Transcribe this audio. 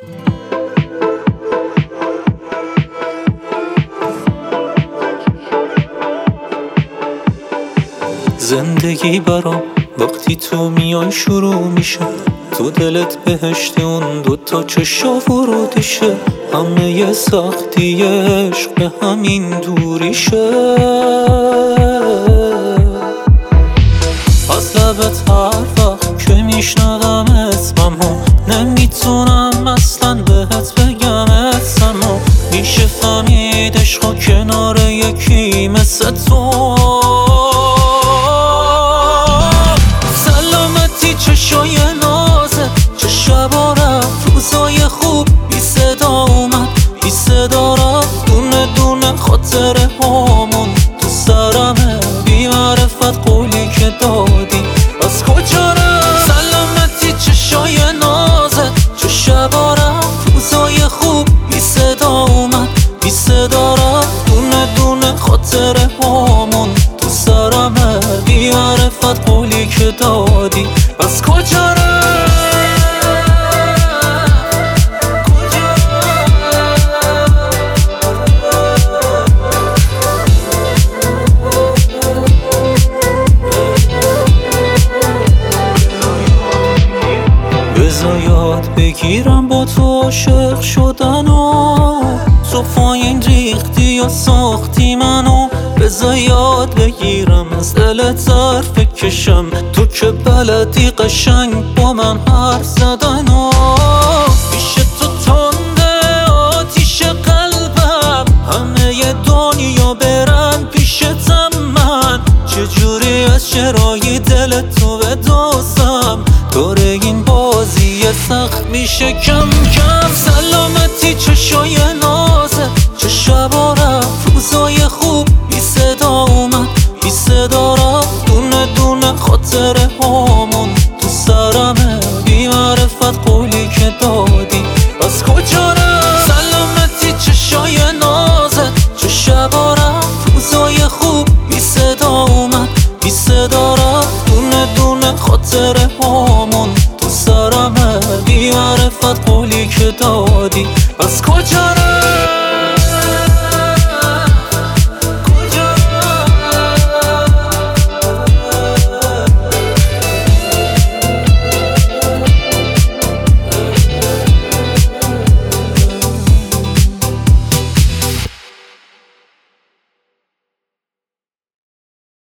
زندگی برام وقتی تو میای شروع میشه، تو دلت بهشت اون دوتا چشا ورودشه، همه سختی عشق به همین دوریشه. از لبت هر وقت که میشنوم اسممو نمیتونم اصلا بهت بگم اسممو. میشه فهمید عشقا کنار یکی مثل تو. چشای نازه چه شبا رفت، روزای خوب بی صدا اومد بی صدا رفت، دونه دونه خاطره هامون تو سرمه، بی معرفت قولی که دادی از کجا رفت. سلامتی چشای نازه چه شبا رفت، روزای خوب بی صدا اومد بی صدا رفت، دونه دونه خاطره هامون تو سرمه، بی معرفت قولی که دادی از کجا رفت. بذار یاد بگیرم با تو عاشق شدن و تو پایین ریختی یا ساختی منو. بذار یاد بگیرم از دلت حرف بکشم، تو که بلدی قشنگ با من حرف زدن و پیش تو تنده آتیش قلبم، همه دنیا برن پیشتم، من چجوری از چرای دل تو بدازم، دور این بازی سخت میشه کم کم. سلامتی چشای نازه چه شبا رفت، روزای خوب بی صدا اومد بی صدا رفت، دونه دونه خاطره هامون تو سرمه، بی معرفت قولی که دادی از کجا رفت. سلامتی چشای نازه چه شبا رفت، روزای خوب بی صدا اومد بی صدا رفت، دونه دونه خاطره هامون تو سرمه، بی معرفت قولی که دادی از کجا رفت.